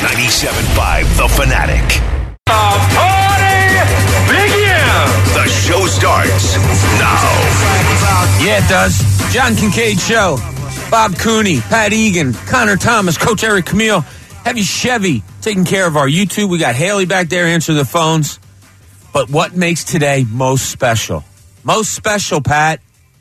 97.5 The Fanatic. Party begins! The show starts now. Yeah, it does. John Kincaid Show. Bob Cooney, Pat Egan, Connor Thomas, Coach Eric Camille, Heavy Chevy taking care of our YouTube. We got Haley back there answering the phones. But what makes today most special? Most special, Pat,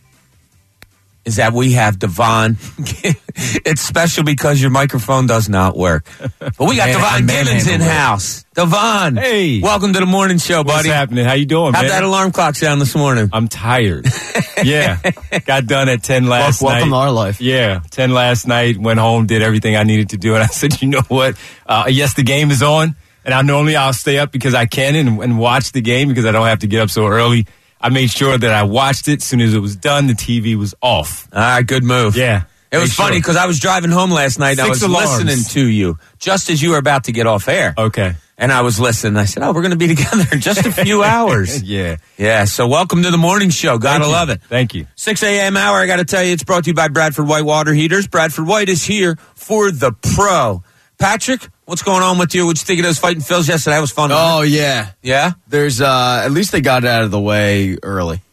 is that we have Devon. It's special because your microphone does not work. But we got Devon Gibbons in-house. Devon, hey. Welcome to the morning show, buddy. What's happening? How you doing, How'd man? that alarm clock sound this morning? I'm tired. Yeah. Got done at 10 last night. Welcome to our life. Yeah. 10 last night, went home, did everything I needed to do. And I said, you know what? Yes, the game is on. And I'll stay up because I can and watch the game because I don't have to get up so early. I made sure that I watched it. As soon as it was done, the TV was off. All right, good move. Yeah. It was funny because I was driving home last night and I was listening to you just as you were about to get off air. Okay. And I was listening. I said, we're going to be together in just a few hours. Yeah. Yeah, so welcome to the morning show. Gotta love it. Thank you. 6 a.m. hour, I got to tell you, it's brought to you by Bradford White Water Heaters. Bradford White is here for the pro. Patrick, what's going on with you? What'd you think of those Fighting Phils yesterday? That was fun. Oh, yeah. Yeah? There's, at least they got it out of the way early.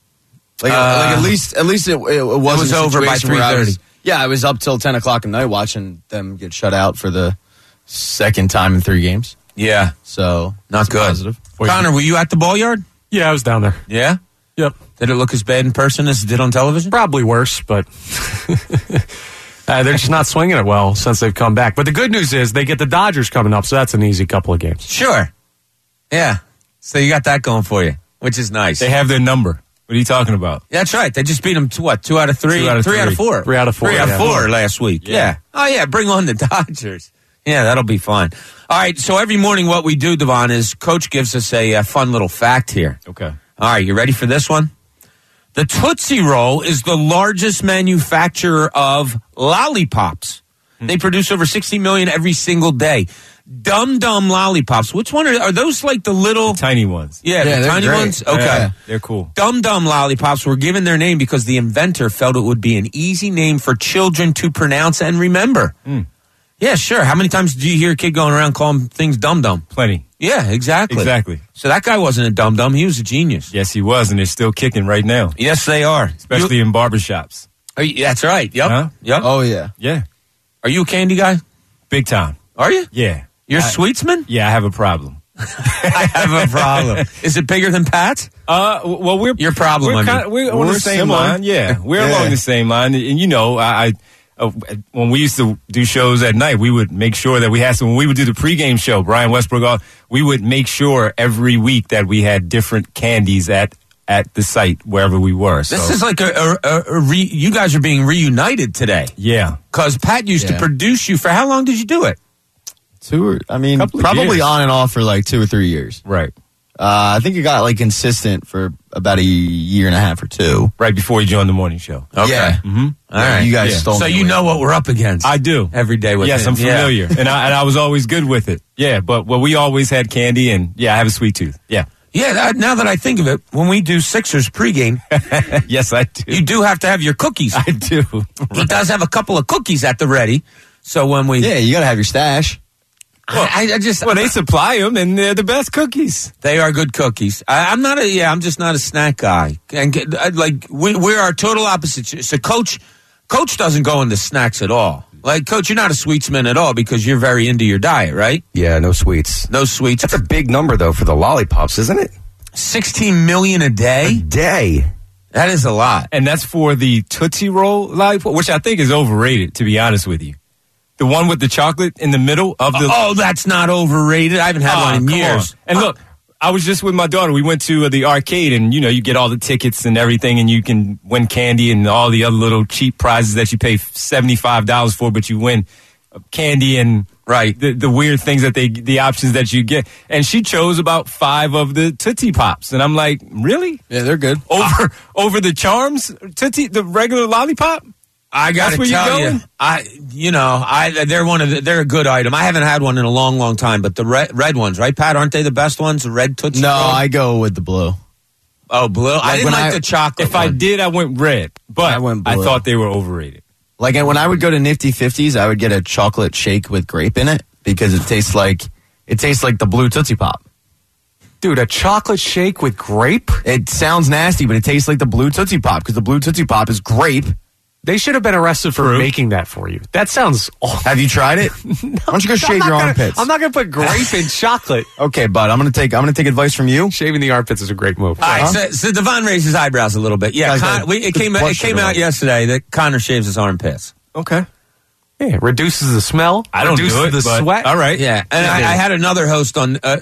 At least it was over by 3:30. Yeah, I was up till 10 o'clock at night watching them get shut out for the second time in 3 games. Yeah. So, not good. Positive. Connor, were you at the ball yard? Yeah, I was down there. Yeah? Yep. Did it look as bad in person as it did on television? Probably worse, but they're just not swinging it well since they've come back. But the good news is they get the Dodgers coming up, so that's an easy couple of games. Sure. Yeah. So you got that going for you, which is nice. They have their number. What are you talking about? That's right. They just beat them to what? 2 out of 3? 2 out of 3 out of 4. 3 out of 4. 3 out of 4 last week. Yeah. Oh, yeah. Bring on the Dodgers. Yeah, that'll be fun. All right. So every morning what we do, Devon, is Coach gives us a fun little fact here. Okay. All right. You ready for this one? The Tootsie Roll is the largest manufacturer of lollipops. They produce over 60 million every single day. Dum Dum lollipops. Which one are those? Like the little Tiny ones. Yeah, the they're tiny great. ones. Okay, Yeah, they're cool. Dum Dum lollipops were given their name because the inventor felt it would be an easy name for children to pronounce and remember. Yeah, sure. How many times do you hear a kid going around calling things Dum Dum? Plenty. Yeah, exactly. Exactly. So that guy wasn't a Dum Dum. He was a genius. Yes, he was, and they're still kicking right now, Yes, they are. especially in barbershops. That's right. Yep. Huh? Yep. Oh, yeah. Yeah. Are you a candy guy? Big time. Are you? Yeah. You're a sweetsman? Yeah, I have a problem. I have a problem. Is it bigger than Pat's? Well, we're Your problem, We're, I mean. we're on We're the same similar. line. Yeah, we're Yeah. along the same line. And you know, I when we used to do shows at night, we would make sure that we had some. When we would do the pregame show, Brian Westbrook, we would make sure every week that we had different candies at the site wherever we were. So, This is like you guys are being reunited today. yeah. Because Pat used to Yeah. produce you for how long did you do it? Couple of years. probably on and off for like 2 or 3 years. Right. I think it got like consistent for about a year and a half or 2. Right before you joined the morning show. Okay. Yeah. Mm-hmm. All right. You guys Yeah. stole So me you away know from what it. we're up against. I do. Every day with Yes, him. I'm familiar, and I was always good with it. Yeah, but we always had candy, and yeah, I have a sweet tooth. Yeah. Yeah, now that I think of it, when we do Sixers pregame, Yes, I do. you do have to have your cookies. I do. He does have a couple of cookies at the ready. So when we... Yeah, you got to have your stash. I just... Well, they supply them, and they're the best cookies. They are good cookies. I'm just not a snack guy. And we're our total opposites. So Coach doesn't go into snacks at all. Like, Coach, you're not a sweetsman at all because you're very into your diet, right? Yeah, no sweets. No sweets. That's a big number, though, for the lollipops, isn't it? 16 million a day? Day. That is a lot. And that's for the Tootsie Roll lollipop, which I think is overrated, to be honest with you. The one with the chocolate in the middle of the... Oh, that's not overrated. I haven't had one in come years. on. And look, I was just with my daughter. We went to the arcade, and, you know, you get all the tickets and everything, and you can win candy and all the other little cheap prizes that you pay $75 for, but you win candy and Right. the weird things that the options that you get. And she chose about 5 of the Tootsie Pops. And I'm like, really? Yeah, they're good. Over the Charms Tootsie, the regular lollipop? I got to That's where tell you're you, going? they're a good item. I haven't had one in a long, long time, but the red ones, right, Pat? Aren't they the best ones? The red Tootsie No, Roll? I go with the blue. Oh, blue. I didn't when like I- the chocolate. If I one. did, I went red. But I went I blue. thought they were overrated. Like when I would go to Nifty 50s, I would get a chocolate shake with grape in it because it tastes like the blue Tootsie Pop. Dude, a chocolate shake with grape? It sounds nasty, but it tastes like the blue Tootsie Pop because the blue Tootsie Pop is grape. They should have been arrested for making that for you. That sounds awful. Have you tried it? Why don't you go shave your armpits? I'm not going to put grape in chocolate. Okay, bud. I'm gonna take advice from you. Shaving the armpits is a great move. All right, so Devon raised his eyebrows a little bit. Yeah, it came out yesterday that Connor shaves his armpits. Okay. Yeah, it reduces the smell. I don't reduces do it, the but sweat. all right. Yeah, and I had another host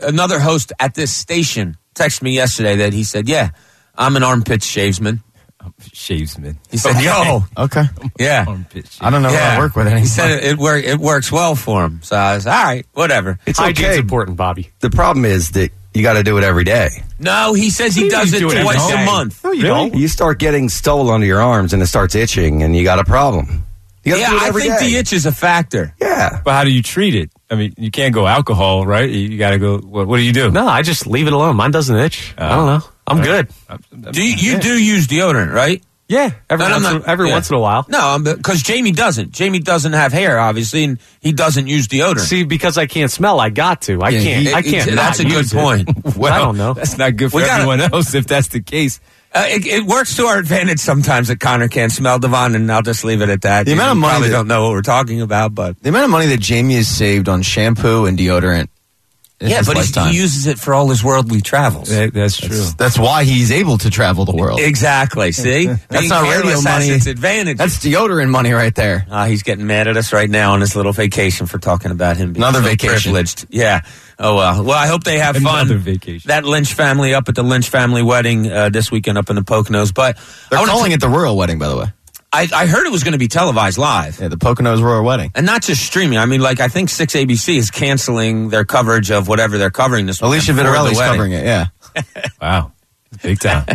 at this station text me yesterday that he said, "Yeah, I'm an armpit shavesman." Shavesman. He said, "Yo, Okay. yeah." Armpit shave. I don't know how to work with it anymore. He said it works well for him. So I was all right, whatever. It's Hygiene's okay. important, Bobby. The problem is that you got to do it every day. No, he says he does it do it every twice day. a month. No, you don't. You start getting stole under your arms and it starts itching, and you got a problem. You got to Yeah, do it I every think day. the itch is a factor. Yeah. But how do you treat it? I mean, you can't go alcohol, right? You got to go. What do you do? No, I just leave it alone. Mine doesn't itch. I don't know. I'm good. Do you do use deodorant, right? Yeah, every once in a while. No, because Jamie doesn't. Jamie doesn't have hair, obviously, and he doesn't use deodorant. See, because I can't smell, I got to. I can't. I can't. That's a not good use it. point. Well, I don't know. That's not good for We gotta- everyone else if that's the case. It works to our advantage sometimes that Connor can't smell, Devon, and I'll just leave it at that. The amount of You money probably that- don't know what we're talking about, but The amount of money that Jamie has saved on shampoo and deodorant. in his but lifetime. he uses it for all his worldly travels. That's true. That's why he's able to travel the world. Exactly. See, That's Being not radio careless has money. its advantage. That's deodorant money right there. He's getting mad at us right now on his little vacation for talking about him being Another so vacation. privileged. Yeah. Oh, well. Well, I hope they have fun. Another vacation. That Lynch family up at the Lynch family wedding this weekend up in the Poconos. But They're calling it the royal wedding, by the way. I heard it was going to be televised live. Yeah, the Poconos royal wedding. And not just streaming. I mean, like, I think 6 ABC is canceling their coverage of whatever they're covering this Alicia weekend for the Vittorelli's wedding. covering it, yeah. Wow. Big time.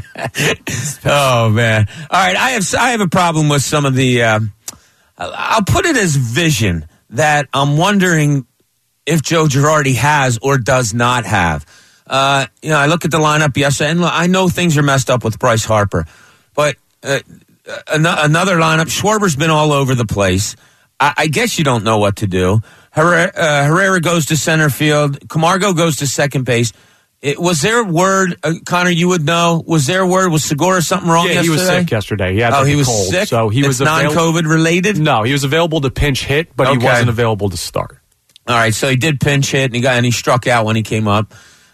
Oh, man. All right, I have a problem with some of the, I'll put it as vision that I'm wondering if Joe Girardi has or does not have. I look at the lineup yesterday, and look, I know things are messed up with Bryce Harper, but another lineup, Schwarber's been all over the place. I guess you don't know what to do. Herrera goes to center field. Camargo goes to second base. Was there word, Connor, you would know, was there word, was Segura something wrong yesterday? He was sick yesterday. He had he was cold, sick? So he was non-COVID related? No, he was available to pinch hit, but he wasn't available to start. All right, so he did pinch hit, and he struck out when he came up.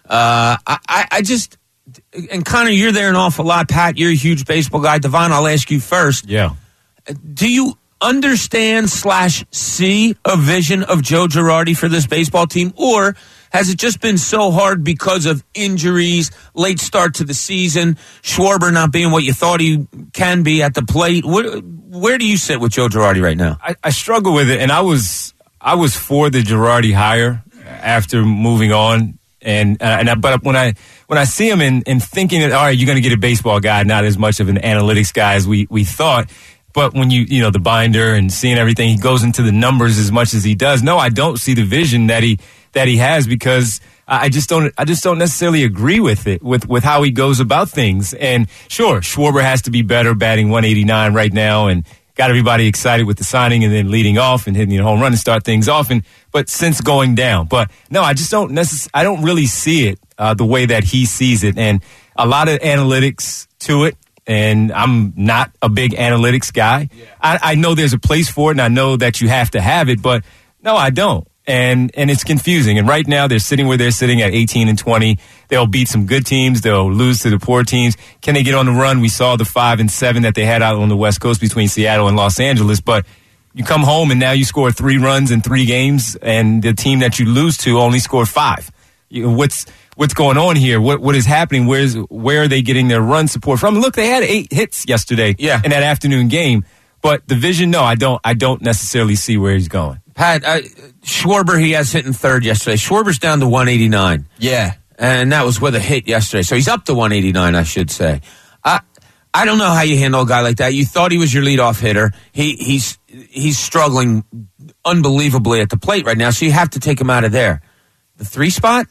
I just, and Connor, you're there an awful lot. Pat, you're a huge baseball guy. Devon, I'll ask you first. Yeah. Do you understand / see a vision of Joe Girardi for this baseball team, or has it just been so hard because of injuries, late start to the season, Schwarber not being what you thought he can be at the plate? Where do you sit with Joe Girardi right now? I struggle with it, and I was for the Girardi hire after moving on, but when I see him and thinking that, all right, you're going to get a baseball guy, not as much of an analytics guy as we thought. But when you the binder and seeing everything, he goes into the numbers as much as he does. No, I don't see the vision that he has, because I just don't necessarily agree with it, with how he goes about things. And sure, Schwarber has to be better, batting 189 right now, and got everybody excited with the signing and then leading off and hitting a home run and start things off. But since going down, but no, I just don't I don't really see it the way that he sees it, and a lot of analytics to it. And I'm not a big analytics guy. Yeah. I know there's a place for it, and I know that you have to have it, but no, I don't. And it's confusing. And right now, they're sitting where they're sitting at 18-20. They'll beat some good teams. They'll lose to the poor teams. Can they get on the run? We saw the 5-7 that they had out on the West Coast between Seattle and Los Angeles. But you come home, and now you score 3 runs in 3 games, and the team that you lose to only scored 5. What's going on here? What is happening? Where are they getting their run support from? Look, they had 8 hits yesterday in that afternoon game. But the vision, no, I don't necessarily see where he's going. Pat, Schwarber, he has hit in third yesterday. Schwarber's down to 189. Yeah. And that was with a hit yesterday. So he's up to 189, I should say. I don't know how you handle a guy like that. You thought he was your leadoff hitter. He's struggling unbelievably at the plate right now, so you have to take him out of there. The 3 spot?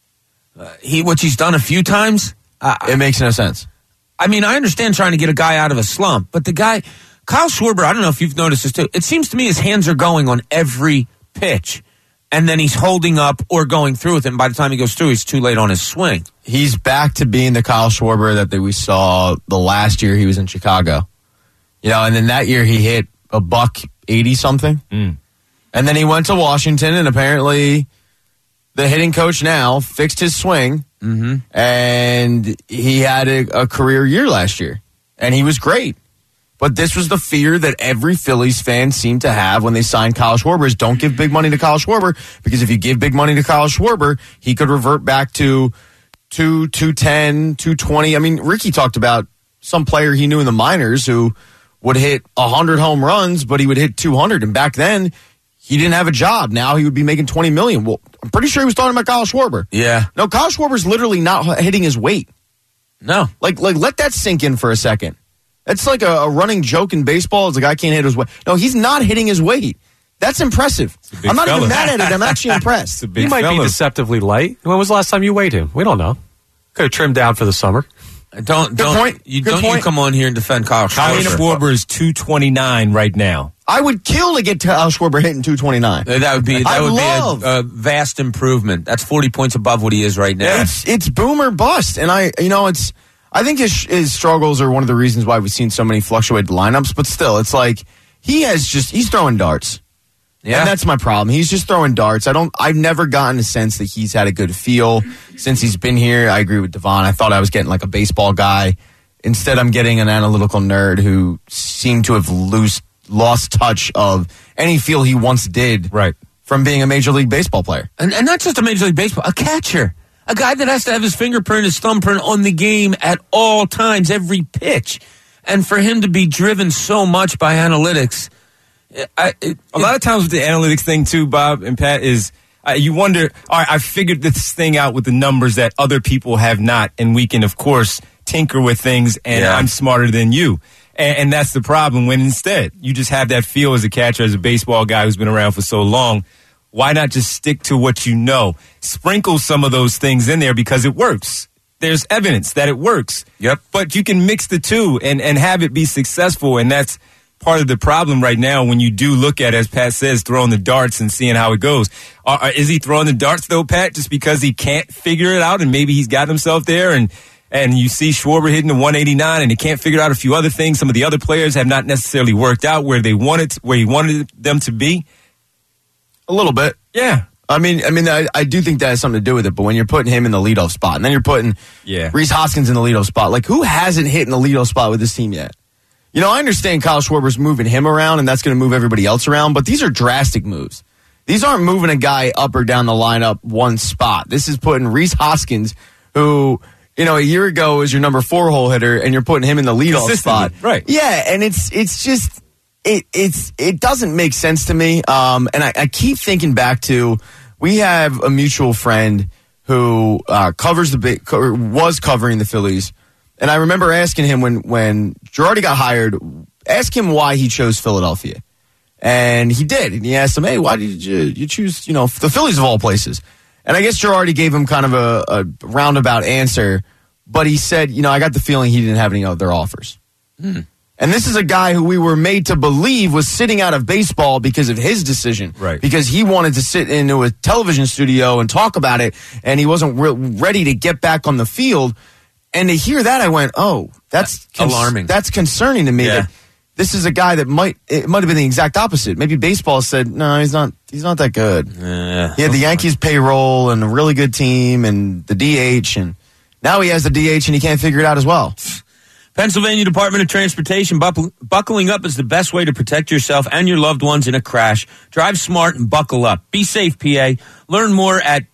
Which he's done a few times. It makes no sense. I mean, I understand trying to get a guy out of a slump, but the guy, Kyle Schwarber, I don't know if you've noticed this too. It seems to me his hands are going on every pitch. and then he's holding up or going through with it. And by the time he goes through, he's too late on his swing. He's back to being the Kyle Schwarber that we saw the last year he was in Chicago. And then that year he hit a $180 something. And then he went to Washington, and apparently the hitting coach now fixed his swing, and he had a career year last year, and he was great. But this was the fear that every Phillies fan seemed to have when they signed Kyle Schwarber is don't give big money to Kyle Schwarber, because if you give big money to Kyle Schwarber, he could revert back to 210, 220. I mean, Ricky talked about some player he knew in the minors who would hit 100 home runs, but he would hit 200. And back then, he didn't have a job. Now he would be making $20 million. Well, I'm pretty sure he was talking about Kyle Schwarber. Yeah. No, Kyle Schwarber's literally not hitting his weight. No. Like let that sink in for a second. It's like a running joke in baseball. It's like, I can't hit his weight. No, he's not hitting his weight. That's impressive. I'm not even mad at it. I'm actually impressed. He might be deceptively light. When was the last time you weighed him? We don't know. Could have trimmed down for the summer. Don't you come on here and defend Kyle Schwarber. Kyle Schwarber is 229 right now. I would kill to get Kyle Schwarber hitting 229. That would be a vast improvement. That's 40 points above what he is right now. It's boom or bust, and I think his struggles are one of the reasons why we've seen so many fluctuated lineups. But still, it's like he's throwing darts. Yeah, and that's my problem. He's just throwing darts. I've never gotten a sense that he's had a good feel since he's been here. I agree with Devon. I thought I was getting like a baseball guy. Instead, I'm getting an analytical nerd who seemed to have lost touch of any feel he once did. Right. From being a Major League Baseball player. And not just a Major League Baseball, a catcher. A guy that has to have his fingerprint, his thumbprint on the game at all times, every pitch. And for him to be driven so much by analytics. A lot of times with the analytics thing too, Bob and Pat, is you wonder, all right, I figured this thing out with the numbers that other people have not. And we can, of course, tinker with things, and I'm smarter than you. And that's the problem, when instead you just have that feel as a catcher, as a baseball guy who's been around for so long. Why not just stick to what you know? Sprinkle some of those things in there because it works. There's evidence that it works. Yep. But you can mix the two and have it be successful, and that's part of the problem right now when you do look at, as Pat says, throwing the darts and seeing how it goes. Is he throwing the darts, though, Pat, just because he can't figure it out and maybe he's got himself there and you see Schwarber hitting the 189 and he can't figure out a few other things. Some of the other players have not necessarily worked out where he wanted them to be. A little bit. Yeah. I mean, I do think that has something to do with it, but when you're putting him in the leadoff spot and then you're putting Rhys Hoskins in the leadoff spot, like who hasn't hit in the leadoff spot with this team yet? I understand Kyle Schwarber's moving him around and that's going to move everybody else around, but these are drastic moves. These aren't moving a guy up or down the lineup one spot. This is putting Rhys Hoskins, who, a year ago was your number 4 hole hitter, and you're putting him in the leadoff spot. Right. Yeah, and it's just... It doesn't make sense to me, and I keep thinking back to, we have a mutual friend who was covering the Phillies, and I remember asking him when Girardi got hired, ask him why he chose Philadelphia, and he did, and he asked him, hey, why did you choose the Phillies of all places? And I guess Girardi gave him kind of a roundabout answer, but he said, I got the feeling he didn't have any other offers. And this is a guy who we were made to believe was sitting out of baseball because of his decision. Right. Because he wanted to sit into a television studio and talk about it, and he wasn't ready to get back on the field. And to hear that, I went, oh, that's alarming. That's concerning to me. Yeah. That this is a guy that might have been the exact opposite. Maybe baseball said, no, he's not that good. He had the Yankees payroll and a really good team and the DH, and now he has the DH and he can't figure it out as well. Pennsylvania Department of Transportation, buckling up is the best way to protect yourself and your loved ones in a crash. Drive smart and buckle up. Be safe, PA. Learn more at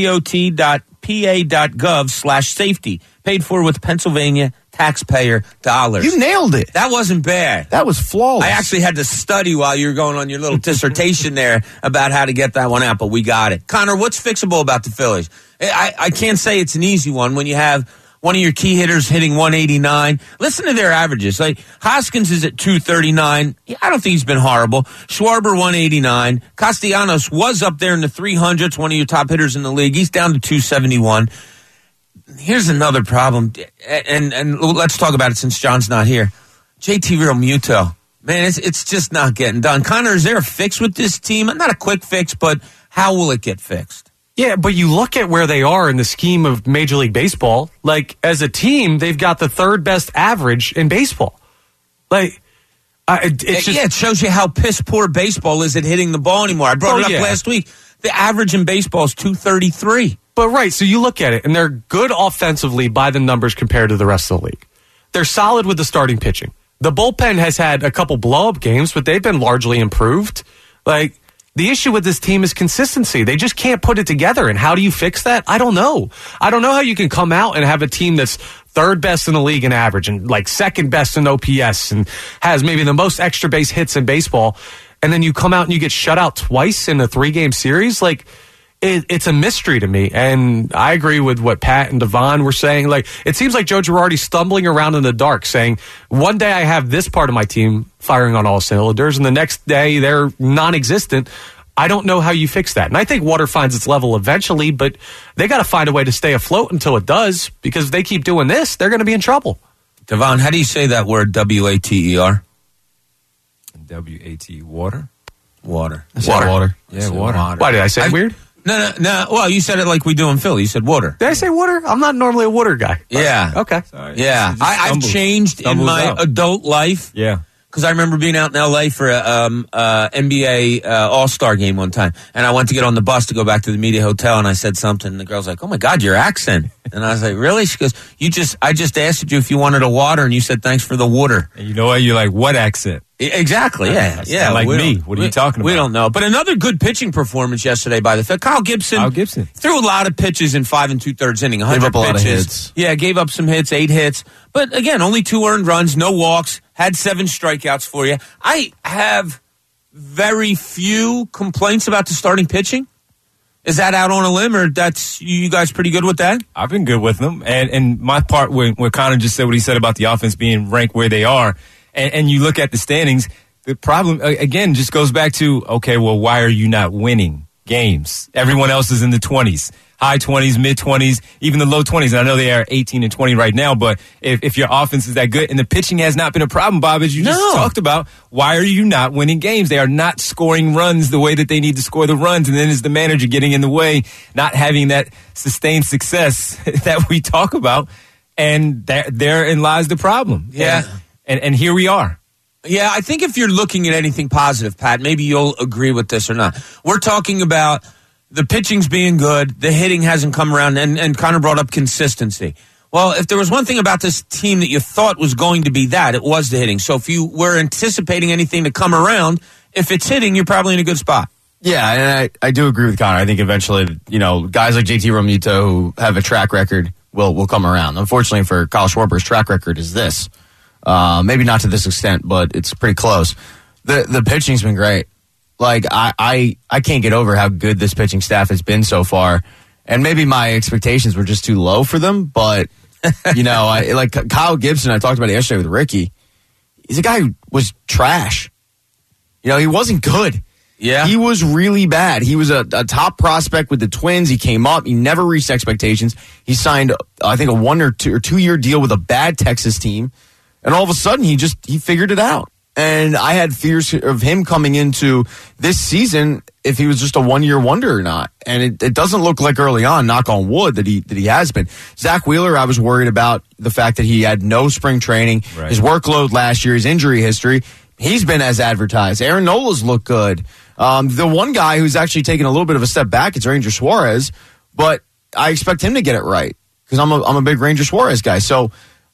penndot.pa.gov/safety. Paid for with Pennsylvania taxpayer dollars. You nailed it. That wasn't bad. That was flawless. I actually had to study while you were going on your little dissertation there about how to get that one out, but we got it. Connor, what's fixable about the Phillies? I can't say it's an easy one when you have one of your key hitters hitting 189. Listen to their averages. Like Hoskins is at 239. I don't think he's been horrible. Schwarber 189. Castellanos was up there in the 300s, one of your top hitters in the league. He's down to 271. Here's another problem, and let's talk about it since John's not here. JT Realmuto. Man, it's just not getting done. Connor, is there a fix with this team? Not a quick fix, but How will it get fixed? Yeah, but you look at where they are in the scheme of Major League Baseball. Like, as a team, they've got the third best average in baseball. Like, it's just... Yeah, it shows you how piss poor baseball is at hitting the ball anymore. I brought it up last week. The average in baseball is 233. But right, so you look at it, and they're good offensively by the numbers compared to the rest of the league. They're solid with the starting pitching. The bullpen has had a couple blow-up games, but they've been largely improved. Like, the issue with this team is consistency. They just can't put it together. And how do you fix that? I don't know. I don't know how you can come out and have a team that's third best in the league in average and like second best in OPS and has maybe the most extra base hits in baseball. And then you come out and you get shut out twice in a 3-game series. Like, it's a mystery to me. And I agree with what Pat and Devon were saying. Like, it seems like Joe Girardi's stumbling around in the dark saying, one day I have this part of my team firing on all cylinders, and the next day they're non-existent. I don't know how you fix that. And I think water finds its level eventually, but they got to find a way to stay afloat until it does, because if they keep doing this, they're going to be in trouble. Devon, how do you say that word, W-A-T-E-R? W-A-T, water? Water. Water. Yeah, water. Why, did I say it weird? No. Well, you said it like we do in Philly. You said water. Did I say water? I'm not normally a water guy. Yeah. Okay. Sorry. Yeah. I've changed in my adult life. Yeah. Because I remember being out in L.A. for a NBA All-Star game one time. And I went to get on the bus to go back to the media hotel, and I said something. And the girl's like, oh, my God, your accent. And I was like, really? She goes, I just asked you if you wanted a water, and you said thanks for the water. And you know what? You're like, what accent? Exactly, yeah. Yeah, like me. What are you talking about? We don't know. But another good pitching performance yesterday by the Fed. Kyle Gibson threw a lot of pitches in 5 2/3 inning. 100 gave up a lot of pitches. hits. Yeah, gave up some hits, 8 hits. But again, only 2 earned runs, no walks, had 7 strikeouts for you. I have very few complaints about the starting pitching. Is that out on a limb, or that's you guys pretty good with that? I've been good with them. And my part where Connor just said what he said about the offense being ranked where they are, and you look at the standings, the problem, again, just goes back to, okay, well, why are you not winning games? Everyone else is in the 20s, high 20s, mid 20s, even the low 20s. And I know they are 18 and 20 right now, but if your offense is that good, and the pitching has not been a problem, Bob, as you just talked about, why are you not winning games? They are not scoring runs the way that they need to score the runs. And then is the manager getting in the way, not having that sustained success that we talk about. And therein lies the problem. Yeah. And here we are. Yeah, I think if you're looking at anything positive, Pat, maybe you'll agree with this or not. We're talking about the pitching's being good, the hitting hasn't come around, and Connor brought up consistency. Well, if there was one thing about this team that you thought was going to be that, it was the hitting. So if you were anticipating anything to come around, if it's hitting, you're probably in a good spot. Yeah, and I do agree with Connor. I think eventually, guys like JT Realmuto who have a track record will come around. Unfortunately for Kyle Schwarber's track record is this. Maybe not to this extent, but it's pretty close. The pitching's been great. Like, I can't get over how good this pitching staff has been so far. And maybe my expectations were just too low for them, but, like Kyle Gibson, I talked about it yesterday with Ricky. He's a guy who was trash. He wasn't good. Yeah. He was really bad. He was a top prospect with the Twins. He came up. He never reached expectations. He signed, I think, a 1 or 2 year deal with a bad Texas team. And all of a sudden, he figured it out. And I had fears of him coming into this season if he was just a 1 year wonder or not. And it doesn't look like early on, knock on wood, that he has been. Zach Wheeler, I was worried about the fact that he had no spring training, right. His workload last year, his injury history. He's been as advertised. Aaron Nola's looked good. The one guy who's actually taken a little bit of a step back, it's Ranger Suarez, but I expect him to get it right because I'm a big Ranger Suarez guy. So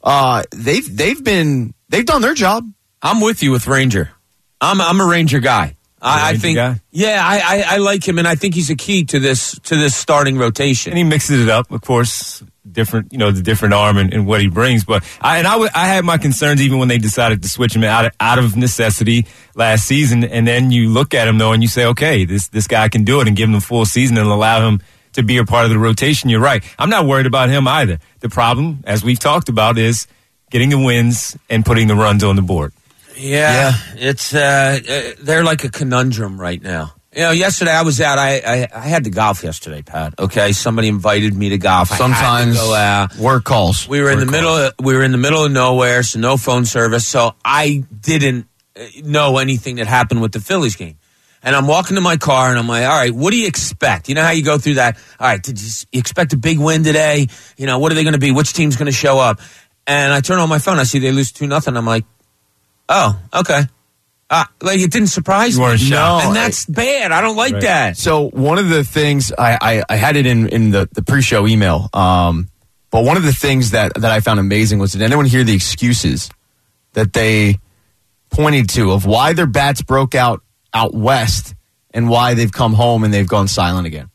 they've done their job. I'm with you with Ranger. I'm a Ranger guy. I think, yeah, I like him, and I think he's a key to this starting rotation. And he mixes it up, of course, different, the different arm and what he brings. But I had my concerns even when they decided to switch him out of necessity last season. And then you look at him though, and you say, okay, this guy can do it, and give him the full season and allow him to be a part of the rotation. You're right. I'm not worried about him either. The problem, as we've talked about, is getting the wins and putting the runs on the board. Yeah. It's they're like a conundrum right now. Yesterday I was out. I had to golf yesterday, Pat. Okay, somebody invited me to golf. Sometimes go out. Work calls. We were in the middle of nowhere, so no phone service. So I didn't know anything that happened with the Phillies game. And I'm walking to my car, and I'm like, all right, what do you expect? You know how you go through that? All right, did you expect a big win today? You know, what are they going to be? Which team's going to show up? And I turn on my phone. I see they lose 2-0. I'm like, oh, okay. Like, it didn't surprise me. You weren't shocked. And that's bad. I don't like that. So one of the things, I had it in the pre-show email, but one of the things that I found amazing was, did anyone hear the excuses that they pointed to of why their bats broke out west and why they've come home and they've gone silent again?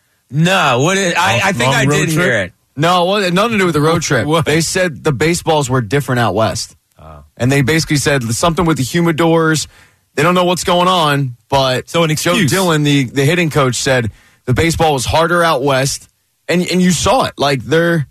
No, I think I did hear it. No, well, it had nothing to do with the road trip. What? They said the baseballs were different out west. And they basically said something with the humidors. They don't know what's going on, but So an excuse. Joe Dillon, the hitting coach, said the baseball was harder out west, and you saw it. Like their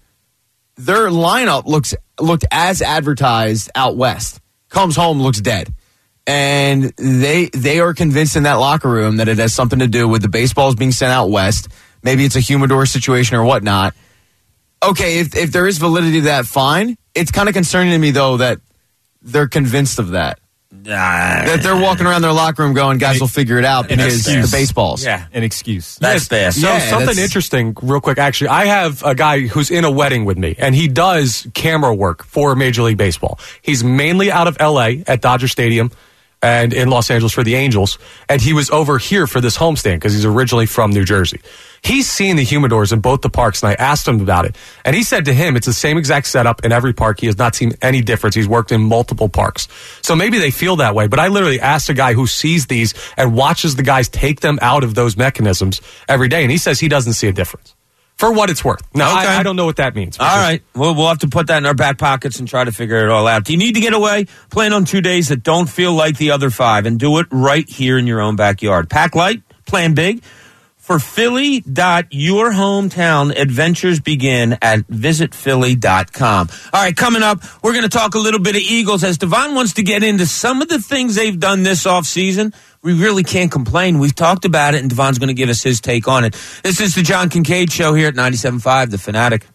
lineup looked as advertised out west. Comes home, looks dead. And they are convinced in that locker room that it has something to do with the baseballs being sent out west. Maybe it's a humidor situation or whatnot. Okay, if there is validity to that, fine. It's kind of concerning to me, though, that they're convinced of that. That they're walking around their locker room going, guys will figure it out because the baseballs. Yeah. An excuse. That's bad. So something interesting, real quick. Actually, I have a guy who's in a wedding with me, and he does camera work for Major League Baseball. He's mainly out of L.A. at Dodger Stadium and in Los Angeles for the Angels, and he was over here for this homestand because he's originally from New Jersey. He's seen the humidors in both the parks, and I asked him about it. And he said to him, it's the same exact setup in every park. He has not seen any difference. He's worked in multiple parks. So maybe they feel that way. But I literally asked a guy who sees these and watches the guys take them out of those mechanisms every day, and he says he doesn't see a difference. For what it's worth. Now, Okay. I don't know what that means. All right. We'll have to put that in our back pockets and try to figure it all out. Do you need to get away? Plan on 2 days that don't feel like the other 5 and do it right here in your own backyard. Pack light, plan big. For Philly, your hometown adventures begin at visitphilly.com. All right, coming up, we're going to talk a little bit of Eagles as Devon wants to get into some of the things they've done this offseason. We really can't complain. We've talked about it, and Devon's going to give us his take on it. This is the John Kincaid Show here at 97.5, The Fanatic.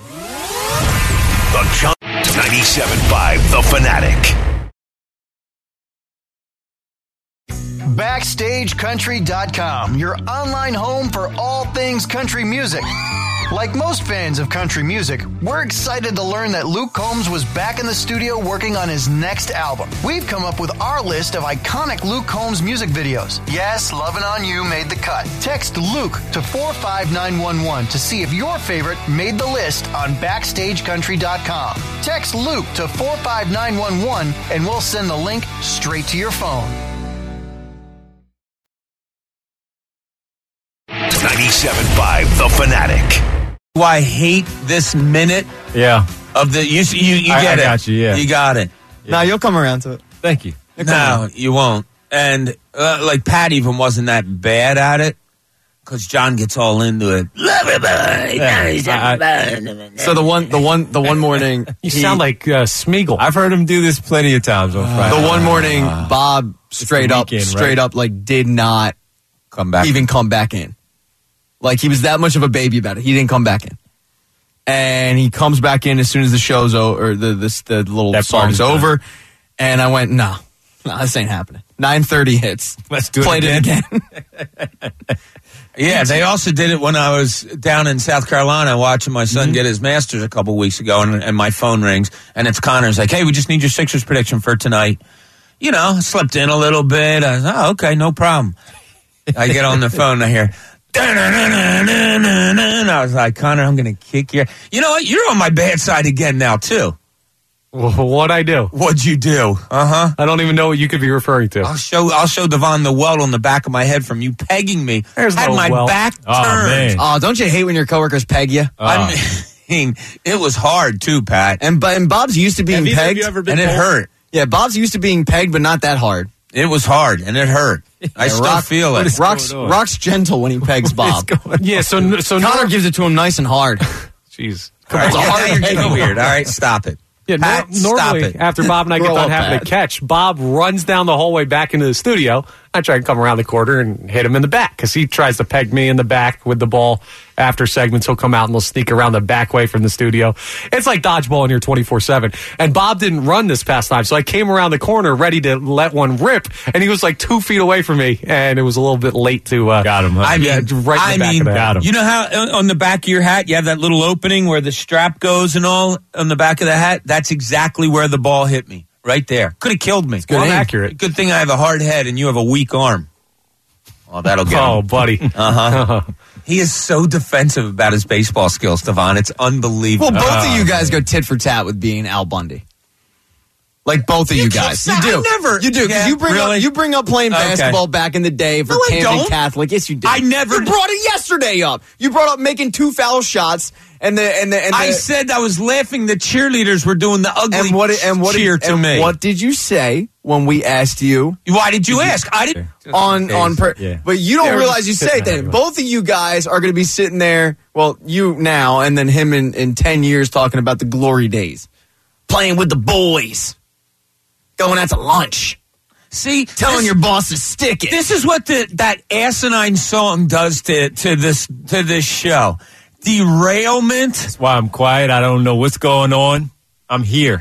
The John 97.5, The Fanatic. BackstageCountry.com, your online home for all things country music. Like most fans of country music, we're excited to learn that Luke Combs was back in the studio working on his next album. We've come up with our list of iconic Luke Combs music videos. Yes, Lovin' On You made the cut. Text Luke to 45911 to see if your favorite made the list on BackstageCountry.com. Text Luke to 45911 and we'll send the link straight to your phone. 97.5, The Fanatic. Do I hate this minute Yeah. of the... You I get it. got you, yeah. You got it. Now you'll come around to it. Thank you. No, you won't. And like Pat even wasn't that bad at it because John gets all into it. So the one morning, You sound like Smeagol. I've heard him do this plenty of times on Friday. the one morning, Bob straight weekend, up, like did not Come back. even come back in. Like he was that much of a baby about it. He didn't come back in. And he comes back in as soon as the show's over, or the little That song's part's done. over. And I went, no, this ain't happening. 9:30 hits. Let's do it Played again. it again. Yeah, they also did it when I was down in South Carolina watching my son get his master's a couple weeks ago, and my phone rings, and it's Connor's like, hey, we just need your Sixers prediction for tonight. You know, slept in a little bit. I was, oh, okay, no problem. I get on the phone, and I hear, and I was like, Connor, I'm going to kick your... You know what? You're on my bad side again now, too. What'd I do? What'd you do? Uh-huh. I don't even know what you could be referring to. I'll show Devon the welt on the back of my head from you pegging me. There's Had no my welt. back Oh, turned. man. Oh, don't you hate when your coworkers peg you? I mean, it was hard too, Pat. And Bob's used to being pegged. And it hurt. Yeah, Bob's used to being pegged, but not that hard. It was hard, and it hurt. I still feel it. Rock's gentle when he pegs Bob. Yeah, so Connor gives it to him nice and hard. Jeez. All right, It's a hard now you're getting peg. weird. All right, stop it. Yeah, Pat, normally stop it. after Bob and I get Grow done up, having a Pat. catch, Bob runs down the hallway back into the studio, I try and come around the corner and hit him in the back because he tries to peg me in the back with the ball after segments. He'll come out and we'll sneak around the back way from the studio. It's like dodgeball in here 24/7. And Bob didn't run this past time, so I came around the corner ready to let one rip, and he was like 2 feet away from me, and it was a little bit late to got him. Huh? I mean, right in the back of the head. got him. You know how on the back of your hat you have that little opening where the strap goes and all on the back of the hat? That's exactly where the ball hit me. Right there. Could have killed me. Well, accurate. Good thing I have a hard head and you have a weak arm. Oh, that'll get Oh, him. buddy. He is so defensive about his baseball skills, Stevan. It's unbelievable. Well, both of you guys go tit for tat with being Al Bundy. Like both of you guys. keep You do. saying- I never- You do. 'Cause Yeah, you bring up playing Okay. basketball back in the day for No, I Camden don't. Catholic. Yes, you did. I never You did. brought it yesterday up. You brought up making 2 foul shots and I said I was laughing. The cheerleaders were doing the ugly cheer to me. What did you say when we asked you Why did you ask? I didn't. Yeah. But you don't They were realize you just say it sitting then. there. Both of you guys are going to be sitting there, well, you now, and then him in 10 years talking about the glory days. Playing with the boys. Going out to lunch. See, Telling your boss to stick it. This is what that asinine song does to this show. Derailment. That's why I'm quiet. I don't know what's going on. I'm here.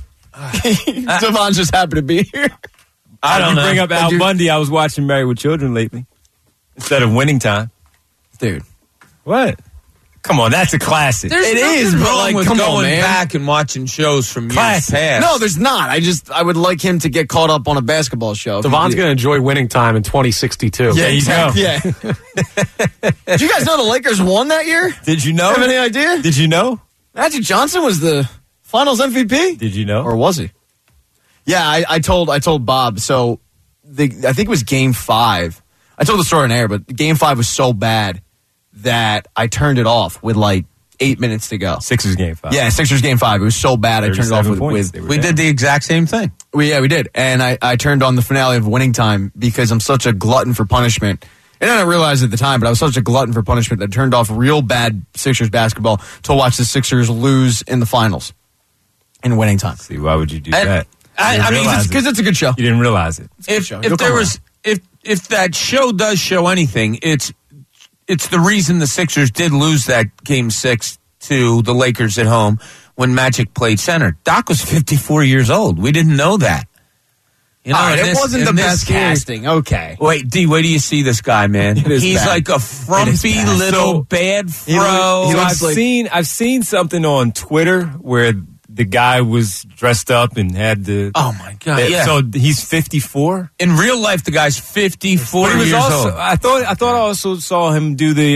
Devon's just happy to be here. I don't know. Bring up Al Bundy. I was watching Married with Children lately instead of Winning Time. Dude. What? Come on, that's a classic. There's It nothing is, but, wrong like, with come on, going man. back and watching shows from years Classic. past. No, there's not. I would like him to get caught up on a basketball show. Devon's going to enjoy winning time in 2062. Yeah, you exactly. go. Yeah. Did you guys know the Lakers won that year? Did you know? Have any idea? Did you know? Magic Johnson was the Finals MVP. Did you know? Or was he? Yeah, I told Bob. So I think it was Game 5. I told the story on air, but Game 5 was so bad that I turned it off with like 8 minutes to go. Sixers game 5. Yeah, Sixers Game 5. It was so bad I turned it off 37 points. with They were We down. did the exact same thing. we did. And I turned on the finale of Winning Time because I'm such a glutton for punishment. And I didn't realize at the time, but I was such a glutton for punishment that I turned off real bad Sixers basketball to watch the Sixers lose in the finals in Winning Time. See, why would you do And- that? I You didn't mean, realize Because it. it's a good show. You didn't realize it. If show. if You'll there come was if that show does show anything, it's the reason the Sixers did lose that Game 6 to the Lakers at home when Magic played center. Doc was 54 years old. We didn't know that. You know, All right, in it this- wasn't in the this best series- casting. Okay. Wait, D, wait till you see this guy, man. is He's bad. like a frumpy bad. little So, bad he looks- fro. he So looks I've seen something on Twitter where the guy was dressed up and had the. Oh my God! Yeah. So he's 54. in real life, the guy's 54 But he was years also. old. I thought I also saw him do the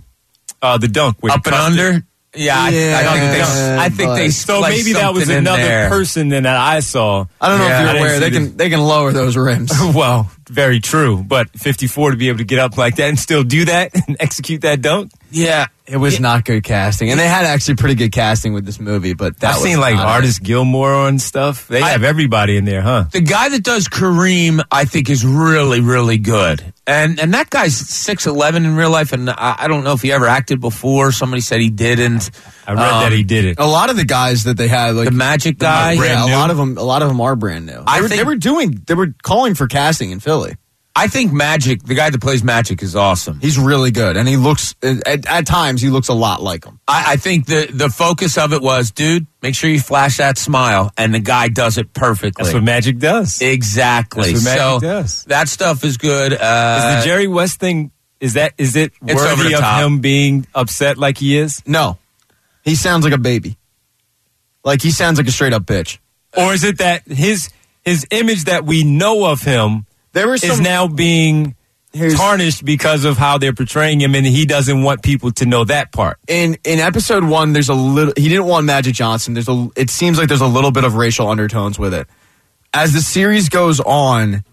dunk where he Up and cuffed under. it. Yeah, Yeah, I think they but- So spliced maybe that was something in another there. person than that I saw. I don't know Yeah, if I you're didn't aware. see They can lower those rims. Well, very true. But 54 to be able to get up like that and still do that and execute that dunk. Yeah, It was not good casting, and they had actually pretty good casting with this movie. But that I've was seen like not it. Artist Gilmore and stuff. They have everybody in there, huh? the guy that does Kareem, I think, is really, really good. And that guy's 6'11" in real life, and I don't know if he ever acted before. Somebody said he didn't. I read that he did it. A lot of the guys that they had, like The Magic guy. brand new. a lot of them are brand new. I They were calling for casting in Philly. I think Magic, the guy that plays Magic, is awesome. He's really good, and he looks at times he looks a lot like him. I think the focus of it was, dude, make sure you flash that smile, and the guy does it perfectly. That's what Magic does. Exactly. That's what Magic so does. that stuff is good. Is the Jerry West thing? Is it It's over worthy the of top. him being upset like he is, No, he sounds like a baby. Like he sounds like a straight up bitch. or is it that his image that we know of him There was is now being tarnished because of how they're portraying him, and he doesn't want people to know that part. in episode 1. There's a little. He didn't want Magic Johnson. It seems like there's a little bit of racial undertones with it. As the series goes on,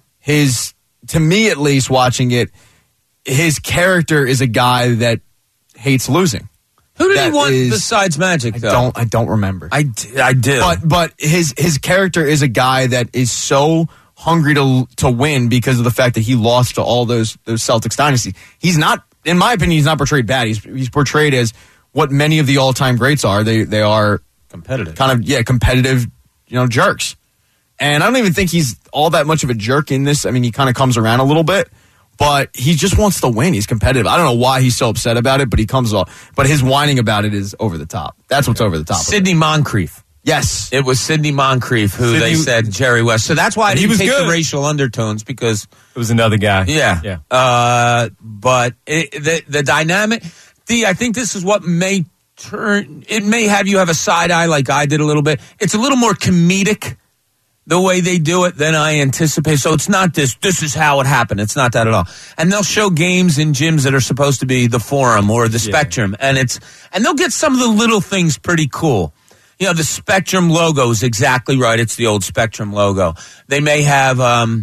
to me at least, watching it, his character is a guy that hates losing. Who did he that want is- besides Magic, though? I don't remember. I do. But his character is a guy that is so hungry to win because of the fact that he lost to all those Celtics dynasty. He's not, in my opinion, he's not portrayed bad. He's portrayed as what many of the all time greats are. They are competitive. kind of competitive, jerks. And I don't even think he's all that much of a jerk in this. I mean, he kind of comes around a little bit, but he just wants to win. He's competitive. I don't know why he's so upset about it, but he comes off. But his whining about it is over the top. That's what's over the top. Sidney Moncrief. Yes. It was Sidney Moncrief who they said Jerry West. So that's why I didn't take the racial undertones, because It was another guy. Yeah. But the dynamic, I think this is what may turn, it may have you have a side eye like I did a little bit. It's a little more comedic the way they do it than I anticipate. So it's not this is how it happened. It's not that at all. And they'll show games in gyms that are supposed to be the Forum or the Spectrum. And they'll get some of the little things pretty cool. You know, the Spectrum logo is exactly right. It's the old Spectrum logo. They may have,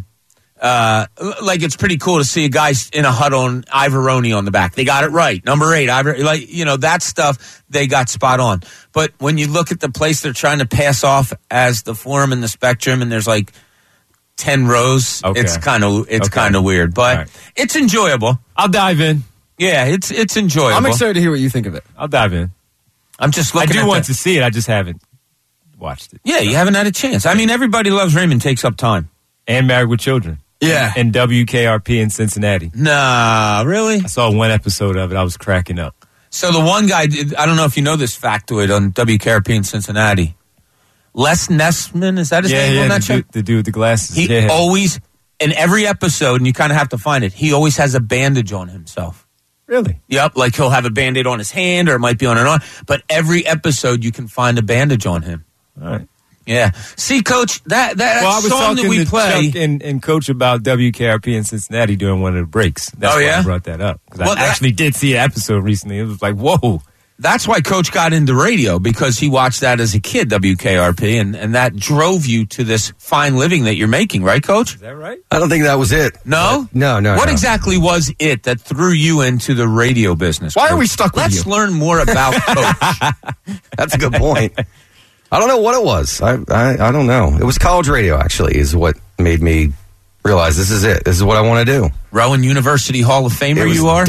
it's pretty cool to see a guy in a huddle on Ivoroni on the back. They got it right. Number 8, that stuff they got spot on. But when you look at the place they're trying to pass off as the Forum and the Spectrum, and there's like 10 rows, it's kind of weird, but it's enjoyable. I'll dive in. Yeah, it's enjoyable. I'm excited to hear what you think of it. I'll dive in. I'm just looking. I do want to see it. I just haven't watched it. Yeah, you haven't had a chance. I mean, Everybody Loves Raymond takes up time. And Married with Children. Yeah. And WKRP in Cincinnati. Nah, really? I saw one episode of it. I was cracking up. So the one guy, I don't know if you know this factoid on WKRP in Cincinnati. Les Nessman, is that his name on that show? The dude with the glasses. He always, in every episode, and you kind of have to find it, he always has a bandage on himself. Really? Yep, like he'll have a Band-Aid on his hand, or it might be on an arm. But every episode, you can find a bandage on him. All right. Yeah. See, Coach, that I was song talking that we to play. Chuck and Coach about WKRP in Cincinnati during one of the breaks. That's why I brought that up. Because I actually did see an episode recently. It was like, whoa. That's why Coach got into radio, because he watched that as a kid, WKRP, and that drove you to this fine living that you're making, right, Coach? Is that right? I don't think that was it. No? No. What exactly was it that threw you into the radio business? Why are we stuck with Let's you? learn more about Coach. That's a good point. I don't know what it was. I don't know. It was college radio, actually, is what made me realize this is it. This is what I want to do. Rowan University Hall of Famer you are?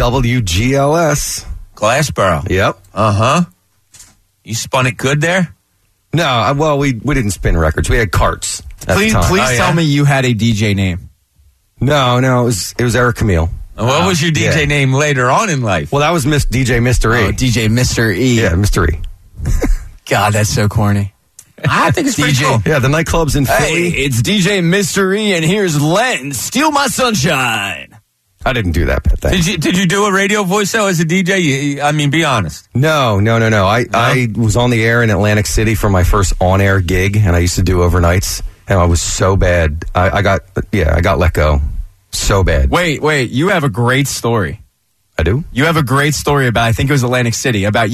WGLS. Glassboro. Yep. Uh-huh. You spun it good there? No, we didn't spin records. We had carts at the time. Please tell me you had a DJ name. No, it was Eric Camille. What was your DJ name later on in life? Well, that was DJ Mr. E. Oh, DJ Mr. E. Yeah, Mr. E. God, that's so corny. I think it's pretty cool. Yeah, the nightclubs in Philly. Hey, it's DJ Mr. E, and here's Len, Steal My Sunshine. I didn't do that, but thanks. Did you do a radio voice, though, as a DJ? I mean, be honest. No. I was on the air in Atlantic City for my first on-air gig, and I used to do overnights, and I was so bad. I got let go. So bad. Wait, you have a great story. I do? You have a great story about, I think it was Atlantic City, about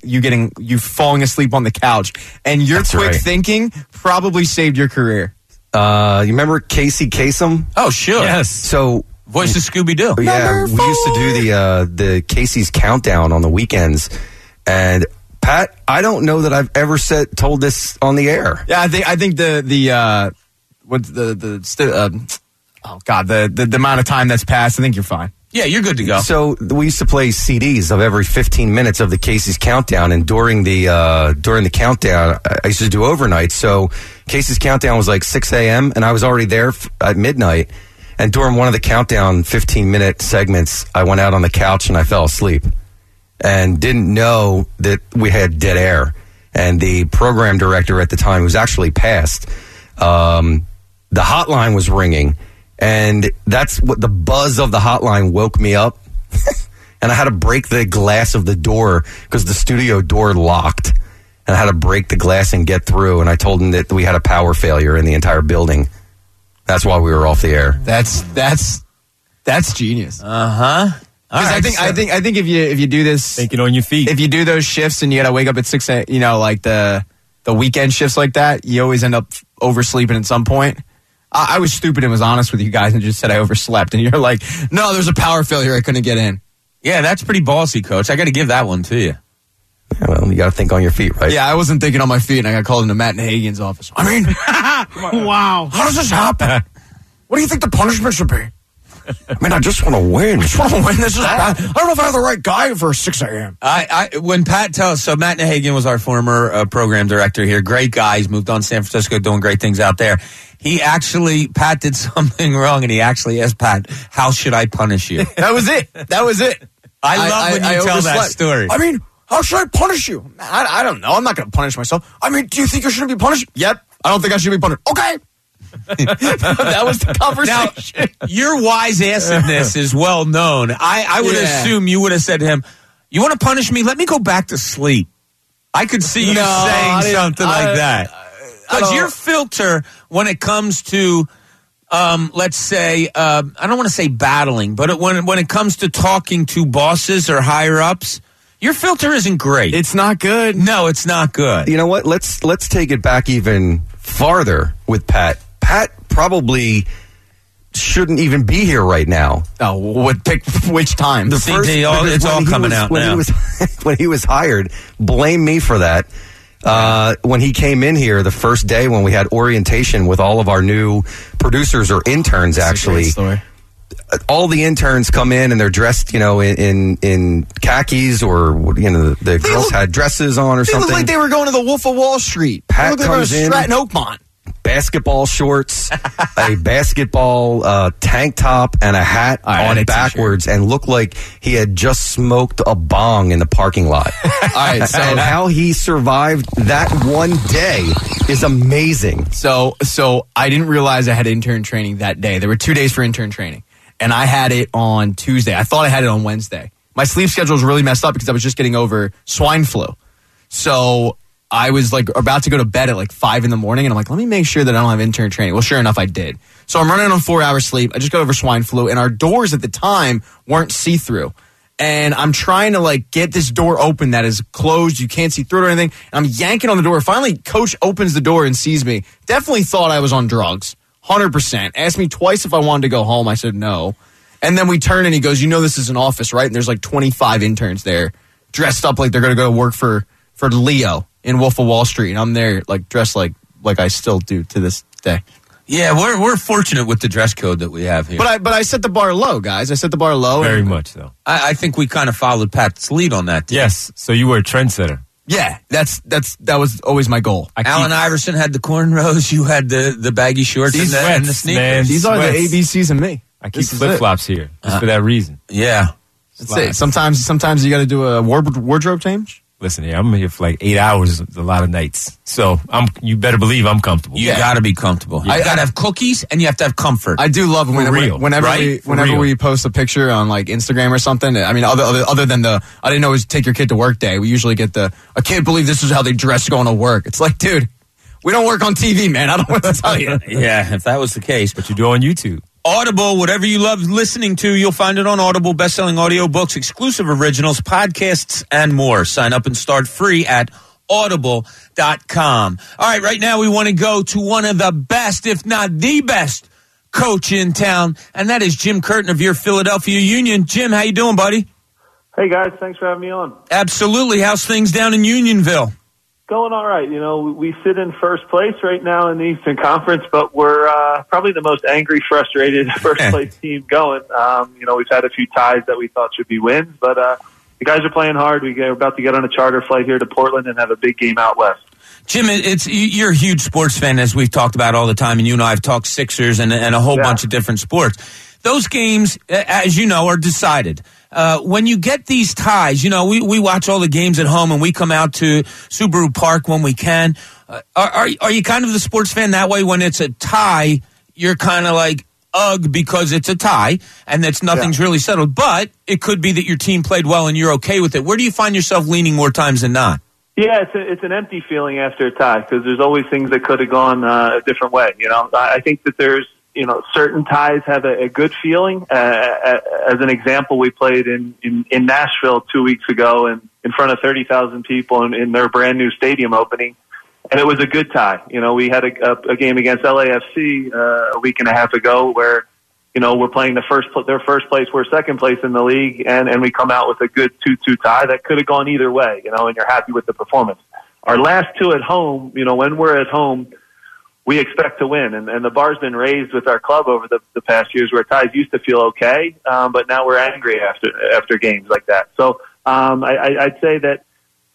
you falling asleep on the couch, and your quick thinking probably saved your career. You remember Casey Kasem? Oh, sure. Yes. So Voice of Scooby-Doo. Yeah, we used to do the Casey's Countdown on the weekends, and Pat, I don't know that I've ever told this on the air. Yeah, I think the amount of time that's passed, I think you're fine. Yeah, you're good to go. So we used to play CDs of every 15 minutes of the Casey's Countdown, and during the countdown, I used to do overnight. So Casey's Countdown was like 6 a.m., and I was already there at midnight. And during one of the countdown 15-minute segments, I went out on the couch and I fell asleep and didn't know that we had dead air. And the program director at the time, who's actually passed, the hotline was ringing. And that's what the buzz of the hotline woke me up. And I had to break the glass of the door because the studio door locked. And I had to break the glass and get through. And I told him that we had a power failure in the entire building. That's why we were off the air. That's genius. Uh-huh. Because I think if you do this, thinking on your feet. If you do those shifts and you got to wake up at 6 a.m., like the weekend shifts like that, you always end up oversleeping at some point. I was stupid and was honest with you guys and just said I overslept, and you're like, no, there's a power failure, I couldn't get in. Yeah, that's pretty ballsy, Coach. I got to give that one to you. Yeah, well, you got to think on your feet, right? Yeah, I wasn't thinking on my feet, and I got called into Matt Hagan's office. I mean, wow, how does this happen? What do you think the punishment should be? I mean, I just want to win. This is bad. I don't know if I have the right guy for 6 a.m. When Pat tells, so Matt Nahagan was our former program director here. Great guy. He's moved on to San Francisco, doing great things out there. Pat did something wrong, and he actually asked Pat, how should I punish you? That was it. I love when you tell that overslept. story. I mean, how should I punish you? I don't know. I'm not going to punish myself. I mean, do you think you shouldn't be punished? Yep. I don't think I should be punished. Okay. That was the conversation. Now, your wise assedness is well known. I would assume you would have said to him, you want to punish me? Let me go back to sleep. I could see you saying something like that. Because your filter, when it comes to, let's say, I don't want to say battling, but when it comes to talking to bosses or higher ups, your filter isn't great. It's not good. No, it's not good. You know what? Let's take it back even farther with Pat. Pat probably shouldn't even be here right now. Oh, pick which time? It's all coming out now. When he was hired, blame me for that. When he came in here the first day when we had orientation with all of our new producers or interns, actually, all the interns come in and they're dressed, in khakis, or the girls had dresses on or something. They looked like they were going to the Wolf of Wall Street. Pat comes in, Stratton Oakmont. Basketball shorts, a basketball tank top, and a hat on backwards, and looked like he had just smoked a bong in the parking lot. All right, so and how he survived that one day is amazing. So I didn't realize I had intern training that day. There were 2 days for intern training, and I had it on Tuesday. I thought I had it on Wednesday. My sleep schedule was really messed up because I was just getting over swine flu. So I was about to go to bed at 5 a.m, and I'm like, let me make sure that I don't have intern training. Well, sure enough, I did. So I'm running on 4 hours sleep. I just got over swine flu, and our doors at the time weren't see-through. And I'm trying to get this door open that is closed. You can't see through it or anything. And I'm yanking on the door. Finally, Coach opens the door and sees me. Definitely thought I was on drugs. 100%. Asked me twice if I wanted to go home. I said no. And then we turn and he goes, this is an office, right? And there's 25 interns there dressed up like they're going to go work for Leo in Wolf of Wall Street, and I'm there dressed like I still do to this day. Yeah, we're fortunate with the dress code that we have here. But I set the bar low, guys. I set the bar low. Very much so. I think we kind of followed Pat's lead on that. Yes, so you were a trendsetter. Yeah, that was always my goal. Allen Iverson had the cornrows. You had the baggy shorts and the sneakers. Man, these are the ABCs of me. I keep flip-flops here just for that reason. Yeah. That's it. Sometimes you got to do a wardrobe change. Listen here, I'm here for 8 hours a lot of nights. So you better believe I'm comfortable. You got to be comfortable. You got to have cookies and you have to have comfort. I do love whenever we post a picture on Instagram or something. I mean, other than I didn't always take your kid to work day. We usually get I can't believe this is how they dress going to work. It's dude, we don't work on TV, man. I don't want to tell you. Yeah, if that was the case. But you do on YouTube. Audible, whatever you love listening to, you'll find it on Audible, best-selling audiobooks, exclusive originals, podcasts, and more. Sign up and start free at audible.com. All right now we want to go to one of the best, if not the best, coach in town, and that is Jim Curtin of your Philadelphia Union. Jim, how you doing, buddy? Hey, guys. Thanks for having me on. Absolutely. How's things down in Unionville? Going all right. We sit in first place right now in the Eastern Conference, but we're probably the most angry, frustrated first place team going. We've had a few ties that we thought should be wins, but the guys are playing hard. We're about to get on a charter flight here to Portland and have a big game out west. Jim, you're a huge sports fan, as we've talked about all the time, and you and I have talked Sixers and a whole bunch of different sports. Those games, as you know, are decided. When you get these ties, we watch all the games at home and we come out to Subaru Park when we can. Are you kind of the sports fan that way? When it's a tie, you're kind of ugh, because it's a tie and nothing's really settled. But it could be that your team played well and you're okay with it. Where do you find yourself leaning more times than not? Yeah, it's an empty feeling after a tie because there's always things that could have gone a different way. I think that there's certain ties have a good feeling. As an example, we played in Nashville 2 weeks ago and in front of 30,000 people in their brand new stadium opening, and it was a good tie. We had a game against LAFC a week and a half ago where we're playing their first place, we're second place in the league, and we come out with a good 2-2 tie that could have gone either way. And you're happy with the performance. Our last two at home, when we're at home, we expect to win, and the bar's been raised with our club over the past years where ties used to feel okay, but now we're angry after games like that. So I'd say that,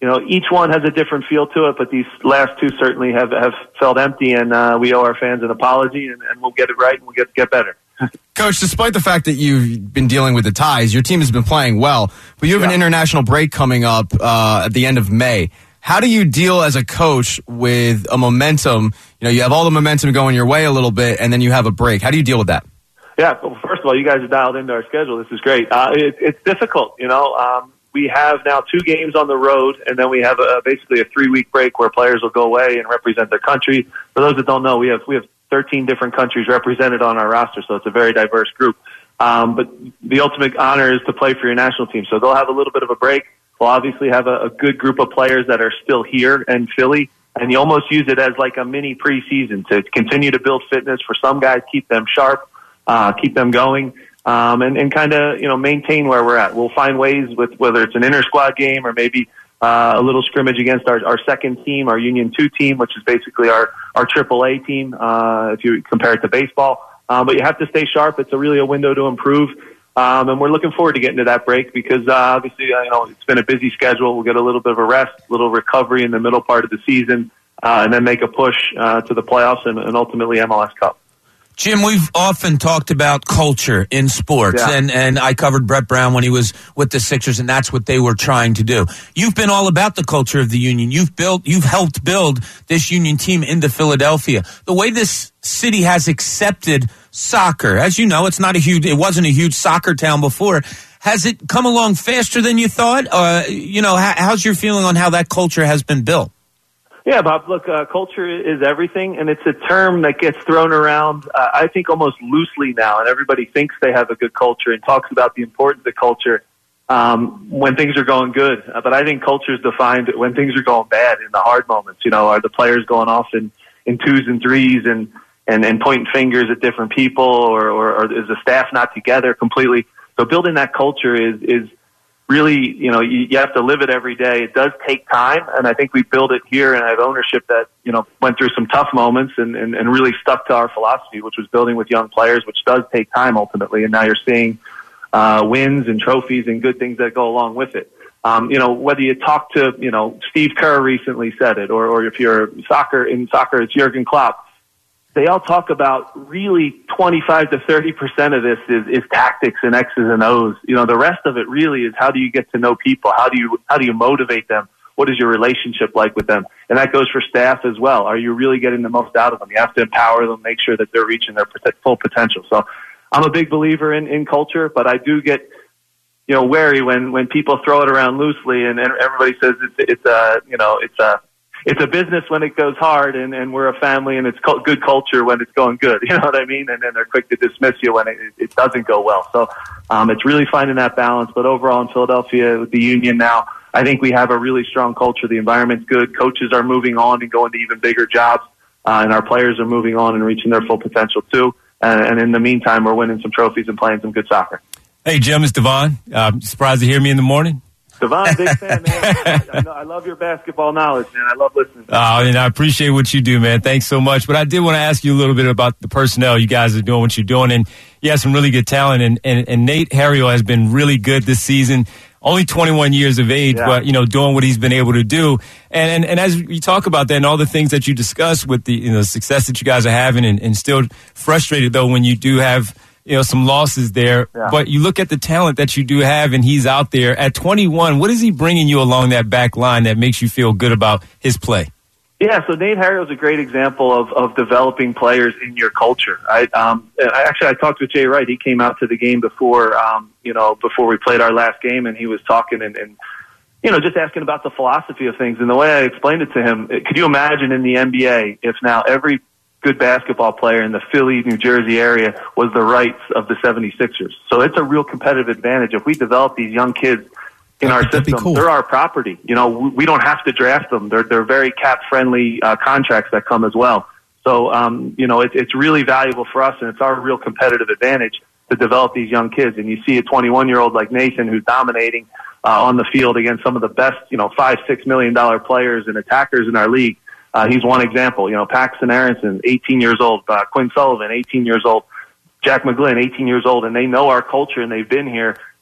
each one has a different feel to it, but these last two certainly have felt empty, and we owe our fans an apology, and we'll get it right, and we'll get better. Coach, despite the fact that you've been dealing with the ties, your team has been playing well, but you have an international break coming up at the end of May. How do you deal as a coach with a momentum? You have all the momentum going your way a little bit, and then you have a break. How do you deal with that? Yeah, well, first of all, you guys are dialed into our schedule. This is great. It's difficult, We have now 2 games on the road, and then we have basically a 3-week break where players will go away and represent their country. For those that don't know, we have 13 different countries represented on our roster, so it's a very diverse group. But the ultimate honor is to play for your national team. So they'll have a little bit of a break. We'll obviously have a good group of players that are still here in Philly, and you almost use it as like a mini preseason to continue to build fitness for some guys, keep them sharp, keep them going, and kind of, maintain where we're at. We'll find ways with whether it's an inter-squad game or maybe a little scrimmage against our second team, our Union 2 team, which is basically our AAA team, if you compare it to baseball. But you have to stay sharp. It's really a window to improve. And we're looking forward to getting to that break because obviously, it's been a busy schedule. We'll get a little bit of a rest, a little recovery in the middle part of the season, and then make a push to the playoffs and ultimately MLS Cup. Jim, we've often talked about culture in sports, and I covered Brett Brown when he was with the Sixers, and that's what they were trying to do. You've been all about the culture of the Union. You've helped build this Union team into Philadelphia. The way this city has accepted soccer, as you know, it wasn't a huge soccer town before. Has it come along faster than you thought? How's your feeling on how that culture has been built? Yeah, Bob, look, culture is everything, and it's a term that gets thrown around, I think, almost loosely now, and everybody thinks they have a good culture and talks about the importance of culture when things are going good. But I think culture is defined when things are going bad, in the hard moments. Are the players going off in 2s and 3s and pointing fingers at different people, or is the staff not together completely? So building that culture is really, you have to live it every day. It does take time, and I think we build it here, and I have ownership that, went through some tough moments and really stuck to our philosophy, which was building with young players, which does take time ultimately, and now you're seeing wins and trophies and good things that go along with it. Whether you talk to, Steve Kerr recently said it, or if you're in soccer, it's Jurgen Klopp. They all talk about really 25 to 30% of this is tactics and X's and O's. The rest of it really is how do you get to know people? How do you motivate them? What is your relationship like with them? And that goes for staff as well. Are you really getting the most out of them? You have to empower them, make sure that they're reaching their full potential. So I'm a big believer in culture, but I do get, wary when people throw it around loosely and everybody says it's a business when it goes hard, and we're a family, and it's good culture when it's going good. You know what I mean? And then they're quick to dismiss you when it doesn't go well. So it's really finding that balance. But overall in Philadelphia with the Union now, I think we have a really strong culture. The environment's good. Coaches are moving on and going to even bigger jobs, and our players are moving on and reaching their full potential too. And in the meantime, we're winning some trophies and playing some good soccer. Hey, Jim, it's Devon. Surprised to hear me in the morning? Devon, big fan, man. I love your basketball knowledge, man. I love listening. And I appreciate what you do, man. Thanks so much. But I did want to ask you a little bit about the personnel. You guys are doing what you're doing, and you have some really good talent. And Nate Harriel has been really good this season. Only 21 years of age, but, doing what he's been able to do. And as you talk about that and all the things that you discuss with the success that you guys are having and still frustrated, though, when you do have some losses there, but you look at the talent that you do have, and he's out there at 21. What is he bringing you along that back line that makes you feel good about his play? Yeah, so Nate Harriel is a great example of developing players in your culture. I talked with Jay Wright. He came out to the game before we played our last game, and he was talking and just asking about the philosophy of things. And the way I explained it to him, could you imagine in the NBA if now every good basketball player in the Philly, New Jersey area was the rights of the 76ers. So it's a real competitive advantage. If we develop these young kids in our system, cool. They're our property. We don't have to draft them. They're very cap-friendly contracts that come as well. So, it's really valuable for us, and it's our real competitive advantage to develop these young kids. And you see a 21-year-old like Nathan who's dominating on the field against some of the best, $5-6 million players and attackers in our league. He's one example. Paxton Aronson, 18 years old. Quinn Sullivan, 18 years old. Jack McGlynn, 18 years old. And they know our culture, and they've been here.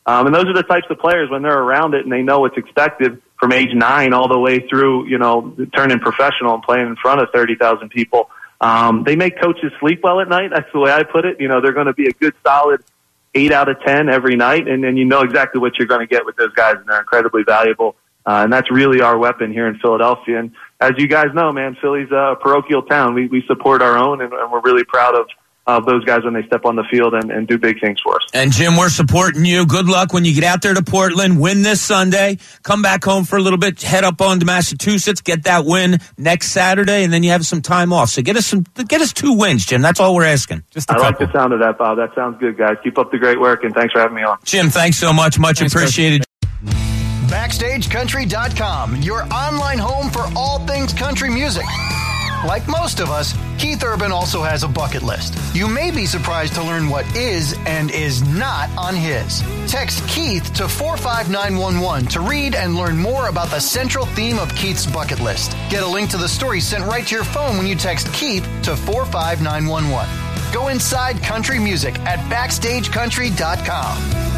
And those are the types of players when they're around it and they know what's expected from age 9 all the way through, turning professional and playing in front of 30,000 people. They make coaches sleep well at night. That's the way I put it. They're going to be a good solid 8 out of 10 every night. And you know exactly what you're going to get with those guys. And they're incredibly valuable. And that's really our weapon here in Philadelphia. And as you guys know, man, Philly's a parochial town. We support our own and we're really proud of those guys when they step on the field and do big things for us. And Jim, we're supporting you. Good luck when you get out there to Portland. Win this Sunday. Come back home for a little bit. Head up on to Massachusetts. Get that win next Saturday, and then you have some time off. So get us 2 wins, Jim. That's all we're asking. I like the sound of that, Bob. That sounds good, guys. Keep up the great work, and thanks for having me on. Jim, thanks so much. Much appreciated. BackstageCountry.com, your online home for all things country music. Like most of us, Keith Urban also has a bucket list. You may be surprised to learn what is and is not on his. Text Keith to 45911 to read and learn more about the central theme of Keith's bucket list. Get a link to the story sent right to your phone when you text Keith to 45911. Go inside country music at BackstageCountry.com.